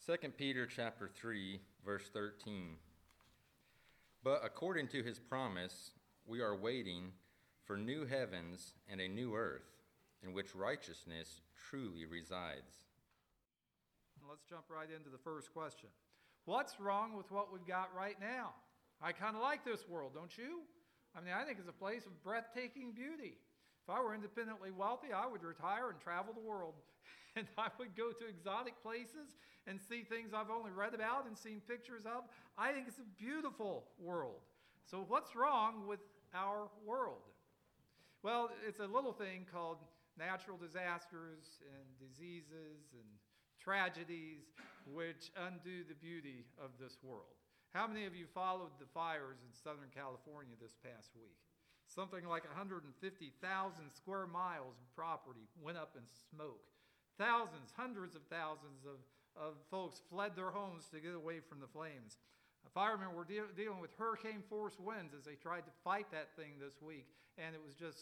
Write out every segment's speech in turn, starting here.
2 Peter chapter 3, verse 13. But according to his promise, we are waiting for new heavens and a new earth, in which righteousness truly resides. Let's jump right into the first question. What's wrong with what we've got right now? I kind of like this world, don't you? I mean, I think it's a place of breathtaking beauty. If I were independently wealthy, I would retire and travel the world. And I would go to exotic places and see things I've only read about and seen pictures of. I think it's a beautiful world. So what's wrong with our world? Well, it's a little thing called natural disasters and diseases and tragedies which undo the beauty of this world. How many of you followed the fires in Southern California this past week? Something like 150,000 square miles of property went up in smoke. Thousands, hundreds of thousands of folks fled their homes to get away from the flames. Firemen were dealing with hurricane force winds as they tried to fight that thing this week. And it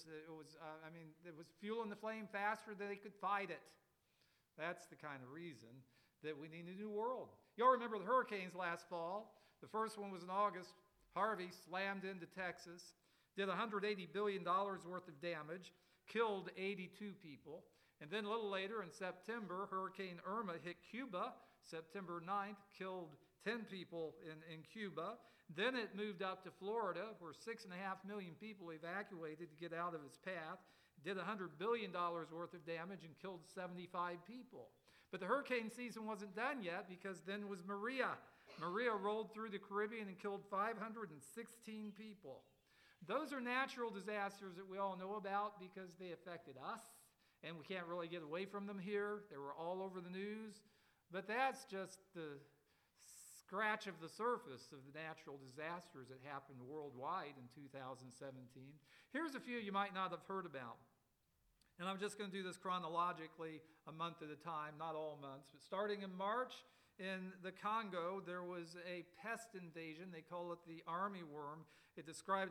was fueling the flame faster than they could fight it. That's the kind of reason that we need a new world. You'll remember the hurricanes last fall. The first one was in August. Harvey slammed into Texas, did $180 billion worth of damage, killed 82 people. And then a little later in September, Hurricane Irma hit Cuba. September 9th, killed 10 people in Cuba. Then it moved up to Florida, where 6.5 million people evacuated to get out of its path. Did $100 billion worth of damage and killed 75 people. But the hurricane season wasn't done yet, because then was Maria. Maria rolled through the Caribbean and killed 516 people. Those are natural disasters that we all know about because they affected us, and we can't really get away from them here. They were all over the news. But that's just the scratch of the surface of the natural disasters that happened worldwide in 2017. Here's a few you might not have heard about. And I'm just going to do this chronologically, a month at a time, not all months. But starting in March, in the Congo, there was a pest invasion. They call it the army worm. It destroyed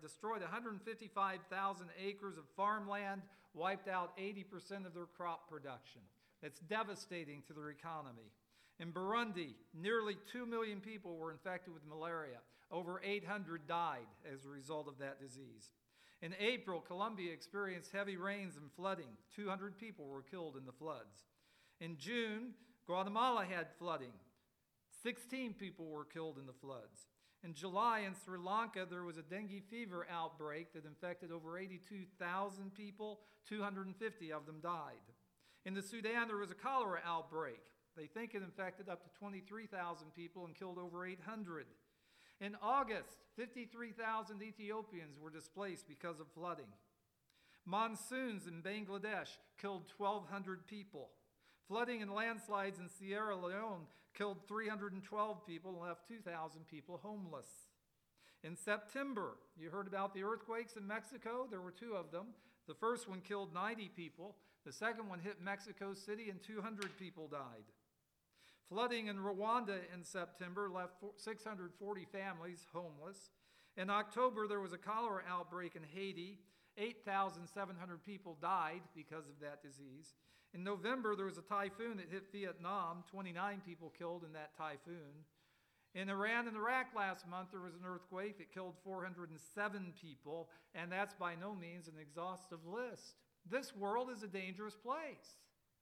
155,000 acres of farmland, wiped out 80% of their crop production. It's devastating to their economy. In Burundi, nearly 2 million people were infected with malaria. Over 800 died as a result of that disease. In April, Colombia experienced heavy rains and flooding. 200 people were killed in the floods. In June, Guatemala had flooding. 16 people were killed in the floods. In July, in Sri Lanka, there was a dengue fever outbreak that infected over 82,000 people. 250 of them died. In the Sudan, there was a cholera outbreak. They think it infected up to 23,000 people and killed over 800. In August, 53,000 Ethiopians were displaced because of flooding. Monsoons in Bangladesh killed 1,200 people. Flooding and landslides in Sierra Leone killed 312 people and left 2,000 people homeless. In September, you heard about the earthquakes in Mexico. There were two of them. The first one killed 90 people. The second one hit Mexico City and 200 people died. Flooding in Rwanda in September left 640 families homeless. In October, there was a cholera outbreak in Haiti. 8,700 people died because of that disease. In November, there was a typhoon that hit Vietnam. 29 people killed in that typhoon. In Iran and Iraq last month, there was an earthquake that killed 407 people, and that's by no means an exhaustive list. This world is a dangerous place.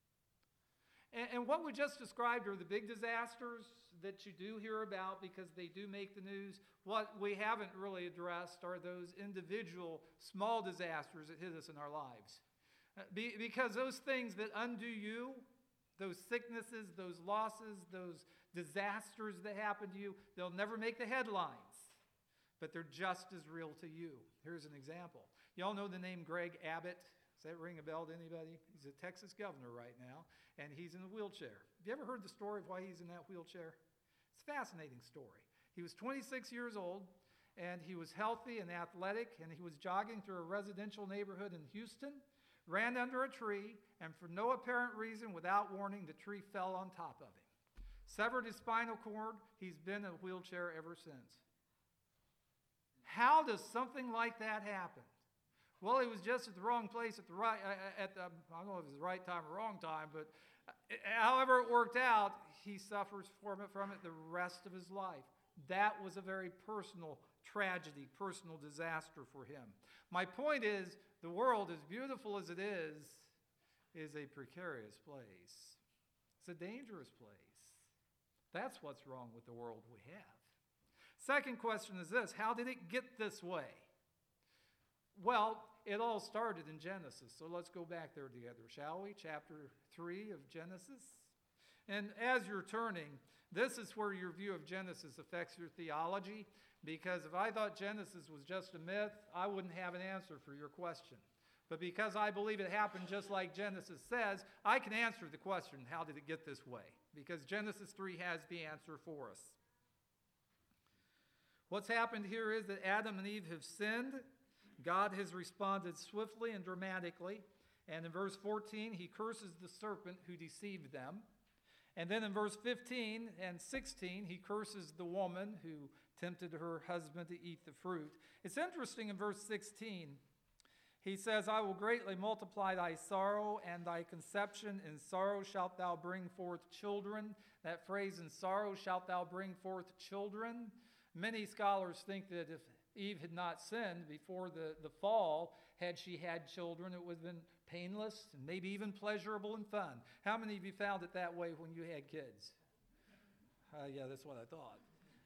And what we just described are the big disasters that you do hear about because they do make the news. What we haven't really addressed are those individual small disasters that hit us in our lives. Because those things that undo you, those sicknesses, those losses, those disasters that happen to you, they'll never make the headlines, but they're just as real to you. Here's an example. Y'all know the name Greg Abbott? Does that ring a bell to anybody? He's a Texas governor right now, and he's in a wheelchair. Have you ever heard the story of why he's in that wheelchair? It's a fascinating story. He was 26 years old, and he was healthy and athletic, and he was jogging through a residential neighborhood in Houston, ran under a tree, and for no apparent reason, without warning, the tree fell on top of him. Severed his spinal cord. He's been in a wheelchair ever since. How does something like that happen? Well, he was just at the wrong place at the right, I don't know if it was the right time or wrong time, but however it worked out, he suffers from it the rest of his life. That was a very personal tragedy, personal disaster for him. My point is, the world, as beautiful as it is a precarious place. It's a dangerous place. That's what's wrong with the world we have. Second question is this: how did it get this way? Well, it all started in Genesis. So let's go back there together, shall we? Chapter 3 of Genesis. And as you're turning, this is where your view of Genesis affects your theology, because if I thought Genesis was just a myth, I wouldn't have an answer for your question. But because I believe it happened just like Genesis says, I can answer the question, how did it get this way? Because Genesis 3 has the answer for us. What's happened here is that Adam and Eve have sinned. God has responded swiftly and dramatically. And in verse 14, he curses the serpent who deceived them. And then in verse 15 and 16, he curses the woman who tempted her husband to eat the fruit. It's interesting in verse 16, he says, I will greatly multiply thy sorrow and thy conception. In sorrow shalt thou bring forth children. That phrase, in sorrow shalt thou bring forth children. Many scholars think that if Eve had not sinned before the fall, had she had children, it would have been painless and maybe even pleasurable and fun. How many of you found it that way when you had kids? Yeah, that's what I thought.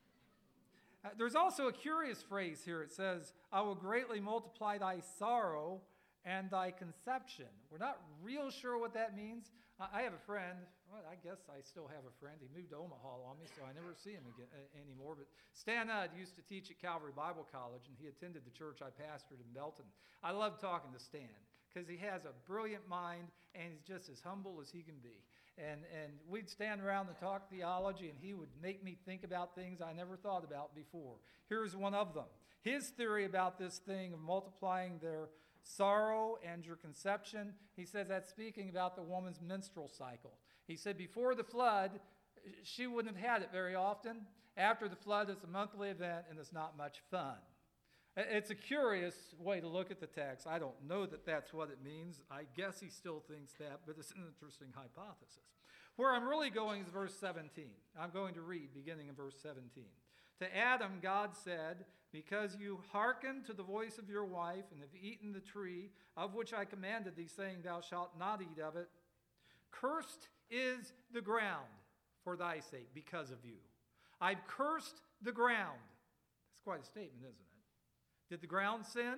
There's also a curious phrase here. It says, I will greatly multiply thy sorrow and thy conception. We're not real sure what that means. I have a friend. Well, I guess I still have a friend. He moved to Omaha on me, so I never see him again, anymore. But Stan Udd used to teach at Calvary Bible College, and he attended the church I pastored in Belton. I love talking to Stan because he has a brilliant mind, and he's just as humble as he can be. And we'd stand around and talk theology, and he would make me think about things I never thought about before. Here's one of them. His theory about this thing of multiplying their sorrow and your conception, he says that's speaking about the woman's menstrual cycle. He said before the flood, she wouldn't have had it very often. After the flood, it's a monthly event, and it's not much fun. It's a curious way to look at the text. I don't know that that's what it means. I guess he still thinks that, but it's an interesting hypothesis. Where I'm really going is verse 17. I'm going to read beginning in verse 17. To Adam, God said, because you hearkened to the voice of your wife and have eaten the tree of which I commanded thee, saying, thou shalt not eat of it, cursed is the ground for thy sake because of you. I've cursed the ground. That's quite a statement, isn't it? Did the ground sin?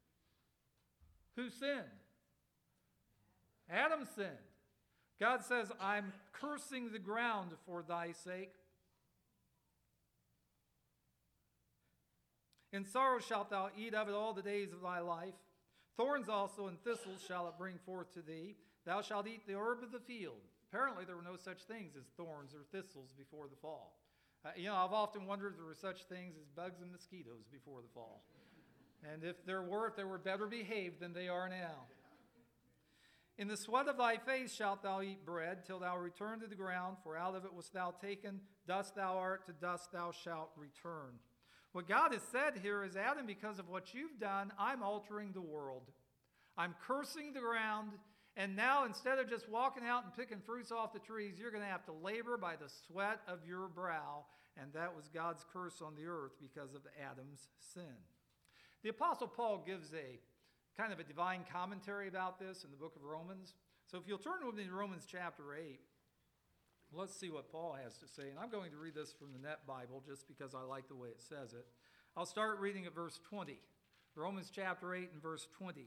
Who sinned? Adam sinned. God says, I'm cursing the ground for thy sake. In sorrow shalt thou eat of it all the days of thy life. Thorns also and thistles shall it bring forth to thee. Thou shalt eat the herb of the field. Apparently there were no such things as thorns or thistles before the fall. I've often wondered if there were such things as bugs and mosquitoes before the fall. And if they were better behaved than they are now. In the sweat of thy face shalt thou eat bread, till thou return to the ground, for out of it wast thou taken, dust thou art, to dust thou shalt return. What God has said here is, Adam, because of what you've done, I'm altering the world. I'm cursing the ground, and now instead of just walking out and picking fruits off the trees, you're going to have to labor by the sweat of your brow. And that was God's curse on the earth because of Adam's sin. The Apostle Paul gives a kind of a divine commentary about this in the book of Romans. So if you'll turn with me to Romans chapter 8, let's see what Paul has to say. And I'm going to read this from the Net Bible just because I like the way it says it. I'll start reading at verse 20. Romans chapter 8 and verse 20.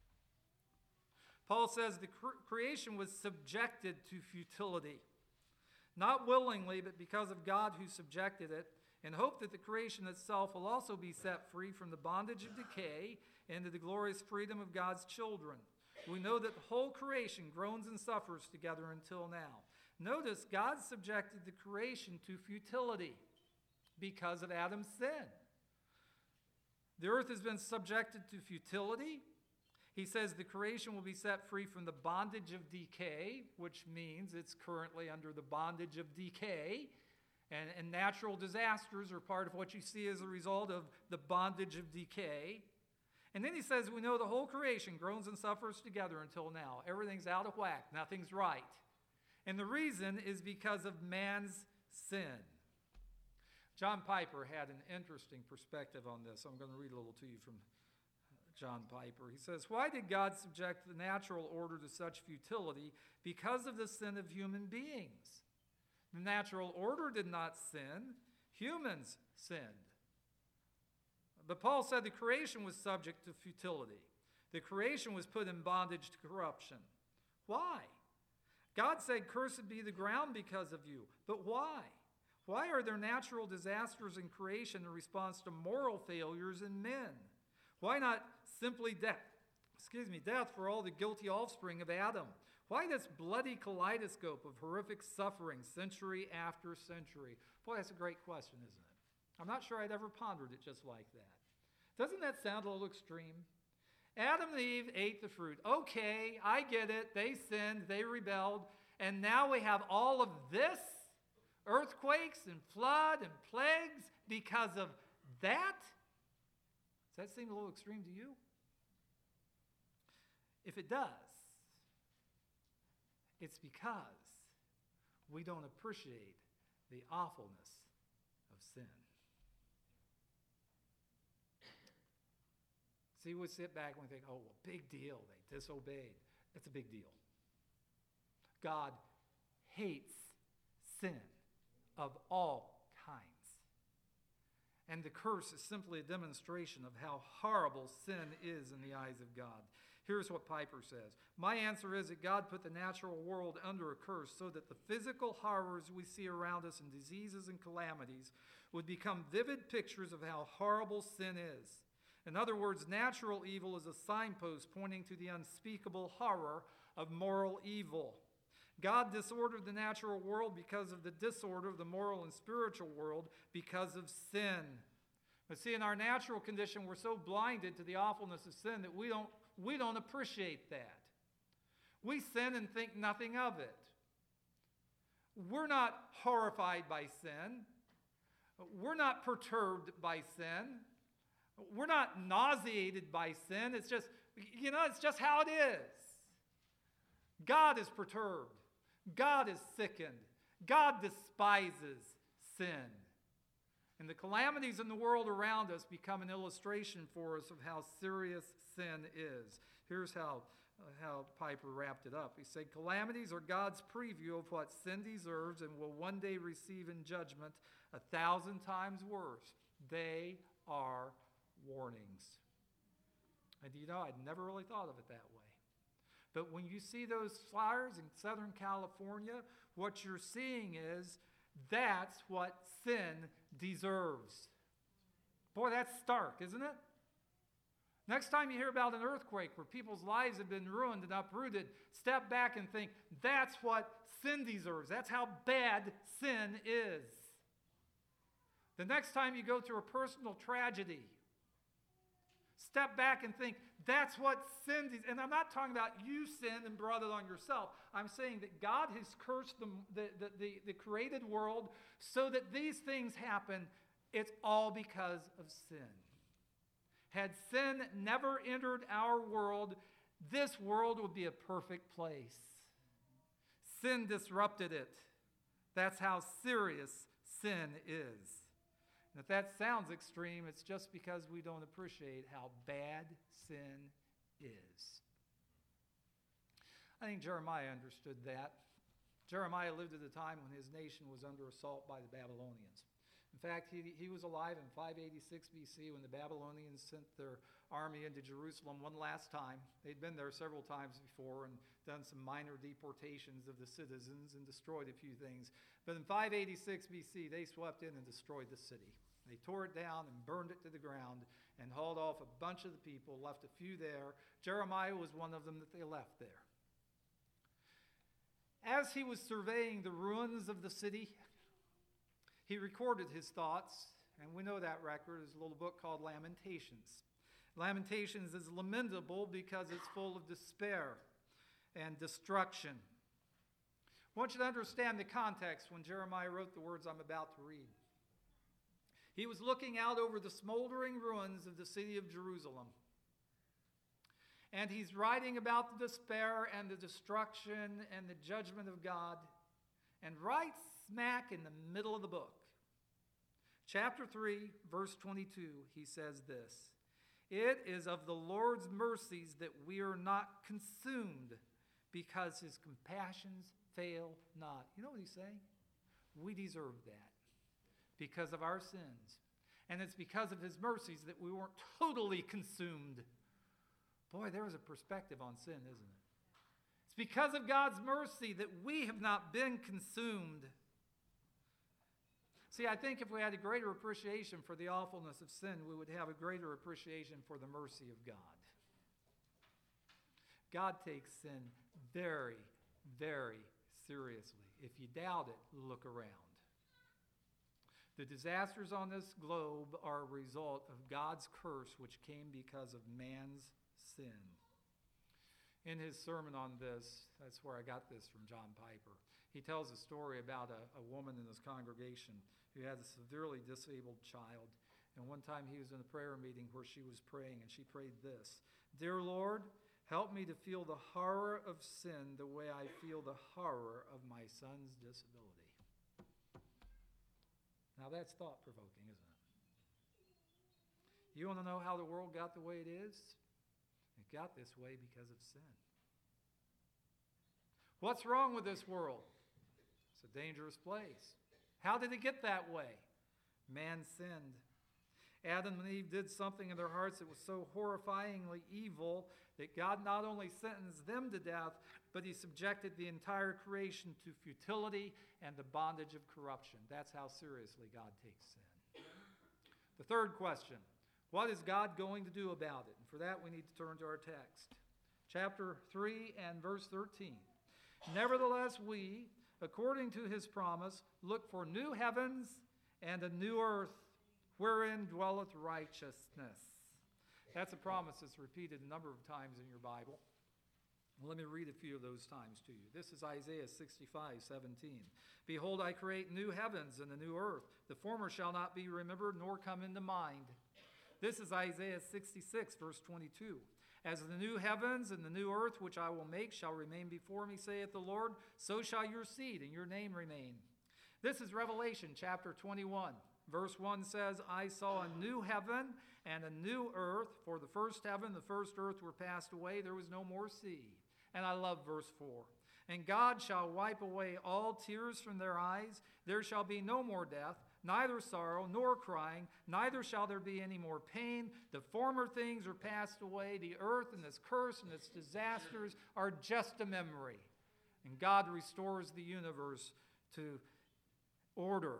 Paul says, the creation was subjected to futility, not willingly, but because of God who subjected it, in hope that the creation itself will also be set free from the bondage of decay into the glorious freedom of God's children. We know that the whole creation groans and suffers together until now. Notice God subjected the creation to futility because of Adam's sin. The earth has been subjected to futility. He says the creation will be set free from the bondage of decay, which means it's currently under the bondage of decay. And natural disasters are part of what you see as a result of the bondage of decay. And then he says, we know the whole creation groans and suffers together until now. Everything's out of whack. Nothing's right. And the reason is because of man's sin. John Piper had an interesting perspective on this. I'm going to read a little to you from John Piper. He says, "Why did God subject the natural order to such futility? Because of the sin of human beings. The natural order did not sin. Humans sinned." But Paul said the creation was subject to futility. The creation was put in bondage to corruption. Why? God said, "Cursed be the ground because of you." But why? Why are there natural disasters in creation in response to moral failures in men? Why not simply death for all the guilty offspring of Adam? Why this bloody kaleidoscope of horrific suffering century after century? Boy, that's a great question, isn't it? I'm not sure I'd ever pondered it just like that. Doesn't that sound a little extreme? Adam and Eve ate the fruit. Okay, I get it. They sinned, they rebelled, and now we have all of this? Earthquakes and flood and plagues because of that? Does that seem a little extreme to you? If it does, it's because we don't appreciate the awfulness of sin. See, we sit back and we think, oh, well, big deal. They disobeyed. It's a big deal. God hates sin of all kinds. And the curse is simply a demonstration of how horrible sin is in the eyes of God. Here's what Piper says. "My answer is that God put the natural world under a curse so that the physical horrors we see around us in diseases and calamities would become vivid pictures of how horrible sin is. In other words, natural evil is a signpost pointing to the unspeakable horror of moral evil. God disordered the natural world because of the disorder of the moral and spiritual world because of sin." But see, in our natural condition, we're so blinded to the awfulness of sin that we don't appreciate that. We sin and think nothing of it. We're not horrified by sin. We're not perturbed by sin. We're not nauseated by sin. It's just, it's just how it is. God is perturbed. God is sickened. God despises sin. And the calamities in the world around us become an illustration for us of how serious sin is. Here's how Piper wrapped it up. He said, "Calamities are God's preview of what sin deserves and will one day receive in judgment 1,000 times worse. They are warnings." And I'd never really thought of it that way. But when you see those fires in Southern California, what you're seeing is that's what sin deserves. Boy, that's stark, isn't it? Next time you hear about an earthquake where people's lives have been ruined and uprooted, step back and think, that's what sin deserves. That's how bad sin is. The next time you go through a personal tragedy, step back and think, that's what sin is. And I'm not talking about you sinned and brought it on yourself. I'm saying that God has cursed the created world so that these things happen. It's all because of sin. Had sin never entered our world, this world would be a perfect place. Sin disrupted it. That's how serious sin is. And if that sounds extreme, it's just because we don't appreciate how bad sin is. I think Jeremiah understood that. Jeremiah lived at a time when his nation was under assault by the Babylonians. In fact, he was alive in 586 BC when the Babylonians sent their army into Jerusalem one last time. They'd been there several times before and done some minor deportations of the citizens and destroyed a few things. But in 586 BC, they swept in and destroyed the city. They tore it down and burned it to the ground and hauled off a bunch of the people, left a few there. Jeremiah was one of them that they left there. As he was surveying the ruins of the city, he recorded his thoughts, and we know that record is a little book called Lamentations. Lamentations is lamentable because it's full of despair and destruction. I want you to understand the context when Jeremiah wrote the words I'm about to read. He was looking out over the smoldering ruins of the city of Jerusalem. And he's writing about the despair and the destruction and the judgment of God. And right smack in the middle of the book, chapter 3, verse 22, he says this: "It is of the Lord's mercies that we are not consumed, because his compassions fail not." You know what he's saying? We deserve that because of our sins. And it's because of his mercies that we weren't totally consumed. Boy, there is a perspective on sin, isn't it? It's because of God's mercy that we have not been consumed. See, I think if we had a greater appreciation for the awfulness of sin, we would have a greater appreciation for the mercy of God. God takes sin very, very seriously. If you doubt it, look around. The disasters on this globe are a result of God's curse, which came because of man's sin. In his sermon on this, that's where I got this from John Piper, he tells a story about a woman in his congregation who had a severely disabled child. And one time he was in a prayer meeting where she was praying, and she prayed this: "Dear Lord, help me to feel the horror of sin the way I feel the horror of my son's disability." Now that's thought-provoking, isn't it? You want to know how the world got the way it is? It got this way because of sin. What's wrong with this world? It's a dangerous place. How did it get that way? Man sinned. Adam and Eve did something in their hearts that was so horrifyingly evil that God not only sentenced them to death, but he subjected the entire creation to futility and the bondage of corruption. That's how seriously God takes sin. The third question: what is God going to do about it? And for that, we need to turn to our text. Chapter 3 and verse 13. "Nevertheless, we, according to his promise, look for new heavens and a new earth, wherein dwelleth righteousness." That's a promise that's repeated a number of times in your Bible. Well, let me read a few of those times to you. This is Isaiah 65:17. "Behold, I create new heavens and a new earth. The former shall not be remembered, nor come into mind." This is Isaiah 66, verse 22. "As the new heavens and the new earth which I will make shall remain before me, saith the Lord, so shall your seed and your name remain." This is Revelation chapter 21. Verse 1 says, "I saw a new heaven and a new earth, for the first heaven, the first earth were passed away. There was no more sea." And I love verse 4. "And God shall wipe away all tears from their eyes. There shall be no more death, neither sorrow nor crying, neither shall there be any more pain. The former things are passed away. The earth and its curse and its disasters are just a memory." And God restores the universe to order.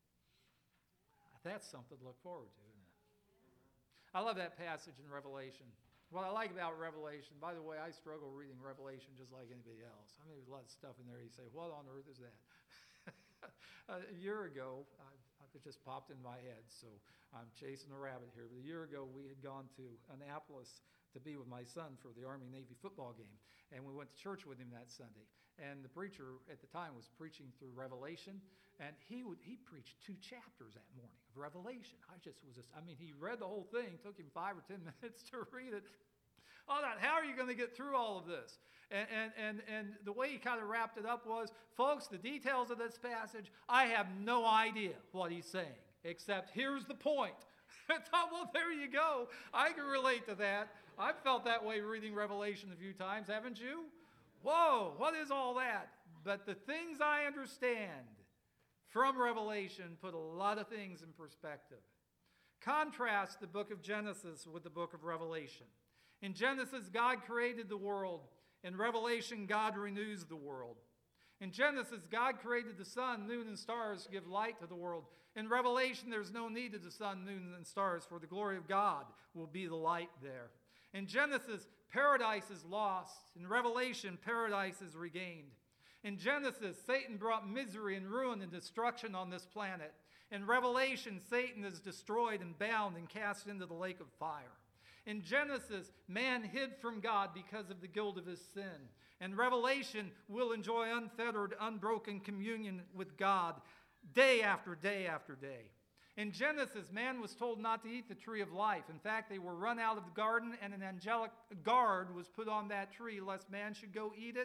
That's something to look forward to, isn't it? I love that passage in Revelation. What I like about Revelation, by the way, I struggle reading Revelation just like anybody else. I mean, there's a lot of stuff in there you say, what on earth is that? A year ago, it just popped in my head, so I'm chasing a rabbit here. But a year ago, we had gone to Annapolis to be with my son for the Army-Navy football game. And we went to church with him that Sunday. And the preacher at the time was preaching through Revelation. And he preached 2 chapters that morning of Revelation. He read the whole thing. Took him 5 or 10 minutes to read it. I thought, how are you going to get through all of this? And the way he kind of wrapped it up was, folks, the details of this passage, I have no idea what he's saying, except here's the point. I thought, well, there you go. I can relate to that. I've felt that way reading Revelation a few times, haven't you? Whoa, what is all that? But the things I understand from Revelation put a lot of things in perspective. Contrast the book of Genesis with the book of Revelation. In Genesis, God created the world. In Revelation, God renews the world. In Genesis, God created the sun, moon, and stars to give light to the world. In Revelation, there's no need of the sun, moon, and stars, for the glory of God will be the light there. In Genesis, paradise is lost. In Revelation, paradise is regained. In Genesis, Satan brought misery and ruin and destruction on this planet. In Revelation, Satan is destroyed and bound and cast into the lake of fire. In Genesis, man hid from God because of the guilt of his sin. In Revelation, we'll enjoy unfettered, unbroken communion with God day after day after day. In Genesis, man was told not to eat the tree of life. In fact, they were run out of the garden, and an angelic guard was put on that tree lest man should go eat it.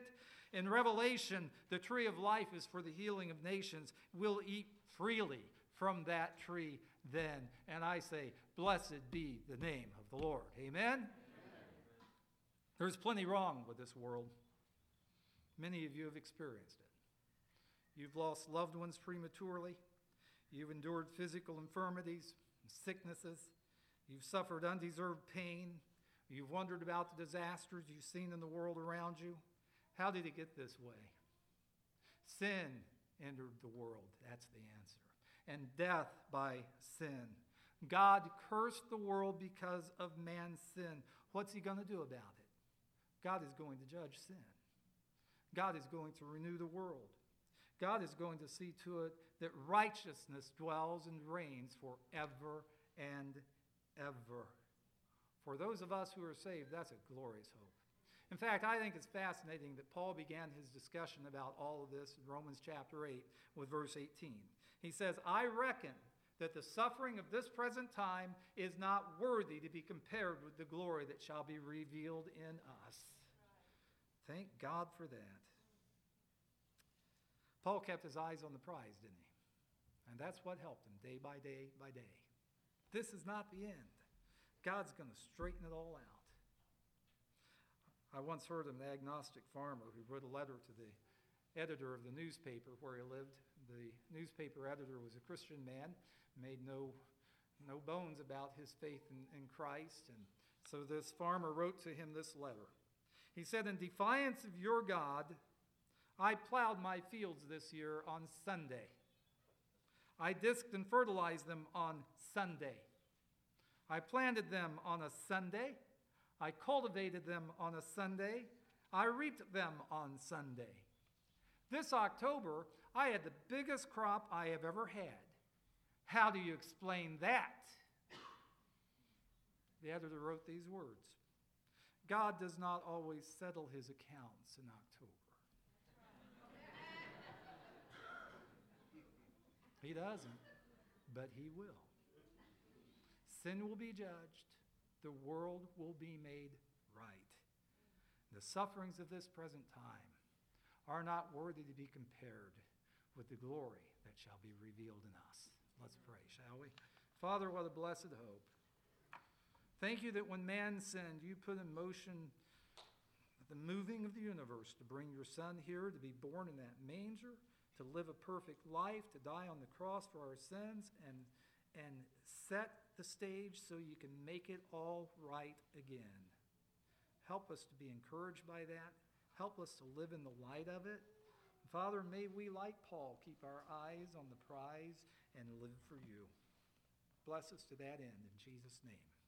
In Revelation, the tree of life is for the healing of nations. We'll eat freely from that tree then. And I say, blessed be the name of the Lord. Amen? There's plenty wrong with this world. Many of you have experienced it. You've lost loved ones prematurely. You've endured physical infirmities and sicknesses. You've suffered undeserved pain. You've wondered about the disasters you've seen in the world around you. How did it get this way? Sin entered the world. That's the answer. And death by sin. God cursed the world because of man's sin. What's he going to do about it? God is going to judge sin. God is going to renew the world. God is going to see to it that righteousness dwells and reigns forever and ever. For those of us who are saved, that's a glorious hope. In fact, I think it's fascinating that Paul began his discussion about all of this in Romans chapter 8 with verse 18. He says, I reckon that the suffering of this present time is not worthy to be compared with the glory that shall be revealed in us. Thank God for that. Paul kept his eyes on the prize, didn't he? And that's what helped him day by day by day. This is not the end. God's going to straighten it all out. I once heard of an agnostic farmer who wrote a letter to the editor of the newspaper where he lived. The newspaper editor was a Christian man, made no bones about his faith in Christ. And so this farmer wrote to him this letter. He said, in defiance of your God, I plowed my fields this year on Sunday. I disked and fertilized them on Sunday. I planted them on a Sunday. I cultivated them on a Sunday. I reaped them on Sunday. This October, I had the biggest crop I have ever had. How do you explain that? The editor wrote these words. God does not always settle his accounts in October. He doesn't, but he will. Sin will be judged. The world will be made right. The sufferings of this present time are not worthy to be compared with the glory that shall be revealed in us. Let's pray, shall we? Father, what a blessed hope. Thank you that when man sinned, you put in motion the moving of the universe to bring your Son here, to be born in that manger, to live a perfect life, to die on the cross for our sins, and set the stage so you can make it all right again. Help us to be encouraged by that. Help us to live in the light of it. Father, may we, like Paul, keep our eyes on the prize and live for you. Bless us to that end, in Jesus' name.